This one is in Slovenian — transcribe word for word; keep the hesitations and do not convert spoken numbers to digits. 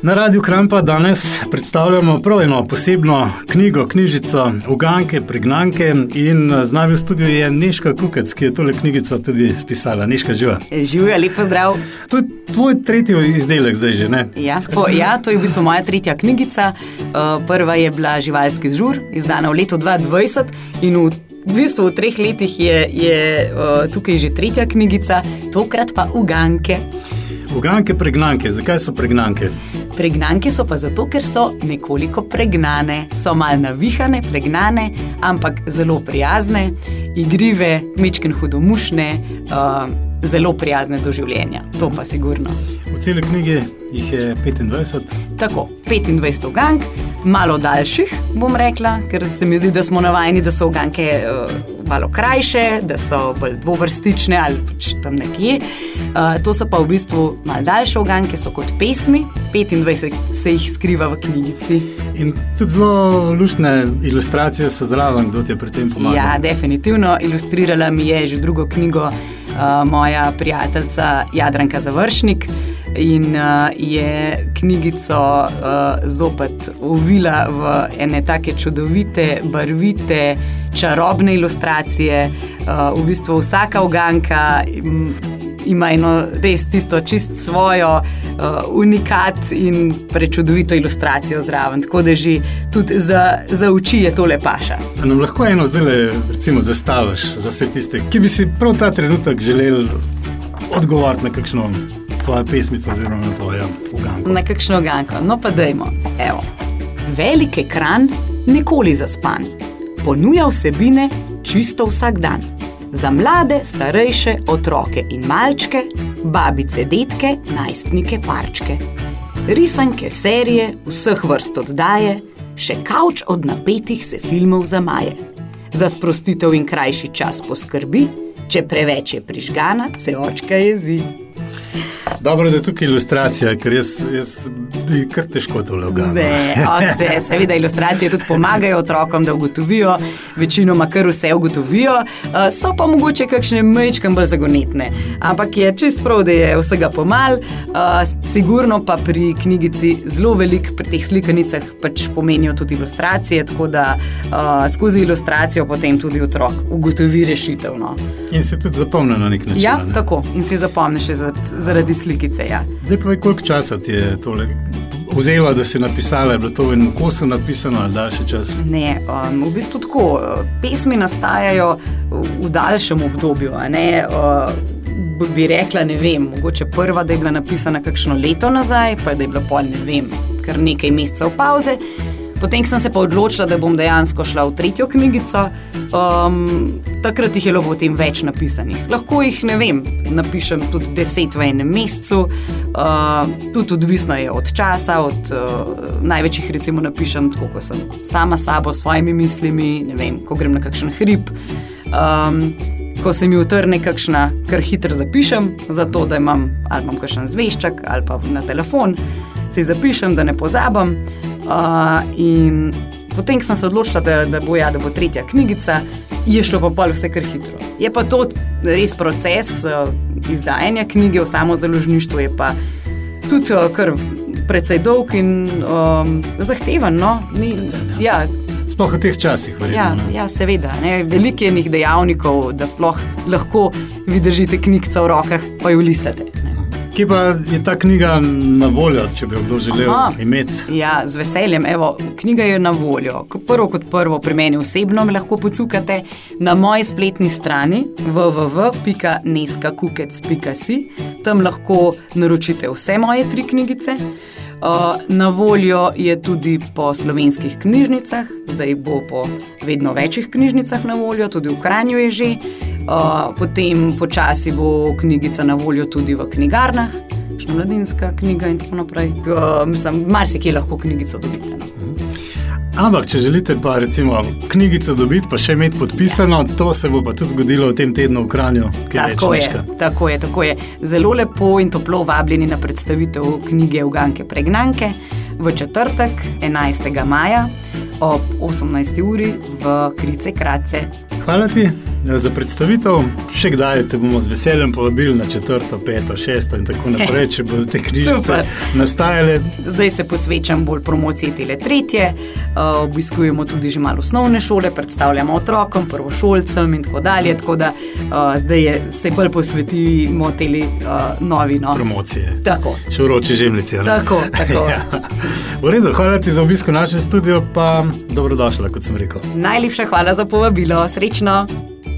Na Radiu Krampa danes predstavljamo prav eno posebno knjigo, knjižico Uganke, pregnanke in z nami v studiu je Nežka Kukec, ki je tole knjigico tudi spisala. Nežka, živa. Živijo, lep pozdrav. To je tvoj tretji izdelek zdaj že, ne? Ja, po, ja, to je v bistvu moja tretja knjigica. Prva je bila Živalski žur, izdana v letu dva tisoč dvajset in v V bistvu v treh letih je, je uh, tukaj že tretja knjigica, tokrat pa Uganke. Uganke, pregnanke. Zakaj so pregnanke? Pregnanke so pa zato, ker so nekoliko pregnane. So malo navihane, pregnane, ampak zelo prijazne, igrive, mečken hudomušne, uh, zelo prijazne do življenja. To pa sigurno. V celi knjigi jih je petindvajset. Tako, petindvajset ugank. Malo daljših, bom rekla, ker se mi zdi, da smo navajeni, da so uganke uh, malo krajše, da so bolj dvovrstične ali pač tam nekje. Uh, to so pa v bistvu malo daljše uganke, so kot pesmi, petindvajset se jih skriva v knjigici. In tudi zelo luštne ilustracije so zraven, kdo ti je pri tem pomagal? Ja, definitivno. Ilustrirala mi je že drugo knjigo uh, moja prijateljica Jadranka Završnik. In uh, je knjigico uh, zopet uvila v ene take čudovite, barvite, čarobne ilustracije. Uh, v bistvu vsaka uganka ima eno res tisto čist svojo uh, unikat in prečudovito ilustracijo zraven. Tako da že tudi za, za oči je tole paša. A nam lahko eno zdaj recimo zastaviš za vse tiste, ki bi si prav ta trenutek želeli odgovoriti na kakšno tvoja pesmica oziroma na tvoja uganko. Na kakšno uganko. No pa dajmo. Evo. Velik ekran, nikoli zaspan. Ponuja vsebine čisto vsak dan. Za mlade, starejše, otroke in malčke, babice, detke, najstnike, parčke. Risanke, serije, vseh vrst oddaje, še kavč od napetih se filmov zamaje. Za sprostitev in krajši čas poskrbi, če preveč je prižgana, se očka jezi. Dobro, da je tukaj ilustracija, ker jaz, jaz bi kar težko tole uganil. Ne, odse, seveda ilustracije tudi pomagajo otrokom, da ugotovijo, večinoma kar vse ugotovijo, so pa mogoče kakšne majčkam bolj zagonetne. Ampak je čist prav, da je vsega pomal, sigurno pa pri knjigici zelo velik, pri teh slikanicah pač pomenijo tudi ilustracije, tako da skozi ilustracijo potem tudi otrok ugotovi rešitev. No. In se tudi zapomne na nek način. Ja, ne? Tako. In se zapomne še zaradi slikice, ja. Zdaj pa, koliko časa ti je tole vzela, da si napisala, je bilo to v enem kosu napisano ali daljši čas? Ne, um, v bistvu tako, pesmi nastajajo v daljšem obdobju, a ne, uh, bi rekla, ne vem, mogoče prva, da je bila napisana kakšno leto nazaj, pa da je bila pol, ne vem, kar nekaj mesecev pauze. Potem sem se pa odločila, da bom dejansko šla v tretjo knjigico. Um, takrat jih je bilo potem več napisanih. Lahko jih, ne vem, napišem tudi deset v enem mesecu, uh, tudi odvisno je od časa, od uh, največjih recimo napišem tako, ko sem sama sabo s svojimi mislimi, ne vem, ko grem na kakšen hrib, um, ko se mi utrne kakšna, kar hitro zapišem, zato da imam, ali imam kakšen zvešček, ali pa na telefon, se zapišem, da ne pozabam. Uh, in potem sem se odločila, da, da, bo, ja, da bo tretja knjigica, je šlo pa pol vse kar hitro. Je pa to res proces uh, izdajanja knjige, v samo založništvu je pa tudi uh, kar precej dolg in um, zahteven, no? Ni, ja. Sploh v teh časih, verjetno. Ja, ja, seveda. Ne? Veliko je enih dejavnikov, da sploh lahko vi držite knjigico v rokah, pa jo listate. Kje pa je ta knjiga na voljo, če bi jo kdo želel Aha, imeti? Ja, z veseljem. Evo, knjiga je na voljo. Prvo kot prvo pri meni osebno me lahko pocukate na moji spletni strani w w w pika neska kukec pika si. Tam lahko naročite vse moje tri knjigice. Uh, na voljo je tudi po slovenskih knjižnicah, zdaj bo po vedno večjih knjižnicah na voljo, tudi v Kranju je že. Uh, potem počasi bo knjigica na voljo tudi v knjigarnah, še mladinska knjiga in tako naprej. Uh, mislim, marsikje lahko knjigico dobite. No. Ampak, če želite pa recimo knjigico dobiti, pa še imeti podpisano, to se bo pa tudi zgodilo v tem tednu v Kranju. Tako je, tako je, tako je. Zelo lepo in toplo vabljeni na predstavitev knjige Uganke, pregnanke v četrtek, enajstega maja ob osemnajsti uri v Krice Kratce. Hvala ti. za predstavitev. Še kdaj te bomo z veseljem povabili na četrto, peto, šesto in tako naprej, če bodo te knjižice nastajale. Zdaj se posvečam bolj promociji tele tretje. Uh, obiskujemo tudi že malo osnovne šole, predstavljamo otrokom, prvošolcem in tako dalje, tako da uh, zdaj je, se bolj posvetimo tele uh, novi no. promocije. Tako. Še vroči žemljici. Tako, tako. Ja. V redu, hvala ti za obisko v našem studiu, pa dobrodošla, kot sem rekel. Najlepša hvala za povabilo. Srečno!